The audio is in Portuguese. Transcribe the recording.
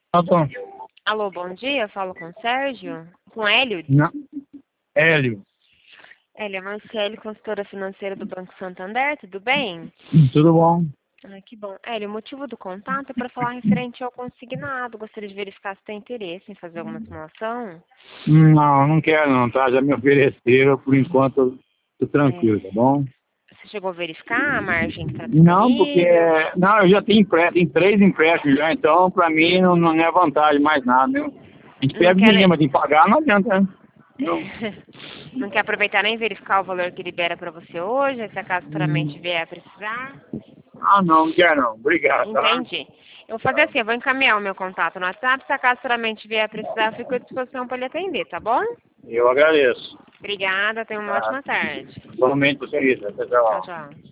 Pronto. Alô, bom dia. Eu falo com o Sérgio. Com o Hélio. Não. Hélio. Hélio, é Marcele, consultora financeira do Banco Santander. Tudo bem? Tudo bom? Ah, que bom. Hélio, o motivo do contato é para falar referente ao consignado. Gostaria de verificar se tem interesse em fazer alguma simulação. Não, não quero não, tá? Já me ofereceram, por enquanto eu tô tranquilo, tá É, bom? você chegou a verificar a margem que está Não, porque... disponível? Não, eu já tenho empréstimo, tenho 3 empréstimos já, então pra mim não é vantagem mais nada, viu? A gente Não pega o quer, dinheiro, mas tem que pagar, não adianta, né? Não. não quer aproveitar nem verificar o valor que libera para você hoje, se acaso futuramente Hum, vier a precisar? não quero não. Obrigado, tá? Entendi. Eu vou fazer assim, eu vou encaminhar o meu contato no WhatsApp, se acaso futuramente vier a precisar, eu fico à disposição para lhe atender, tá bom? Eu agradeço. Obrigada, tenha uma Tá? ótima tarde. Igualmente, você, Tchau, tchau. tchau.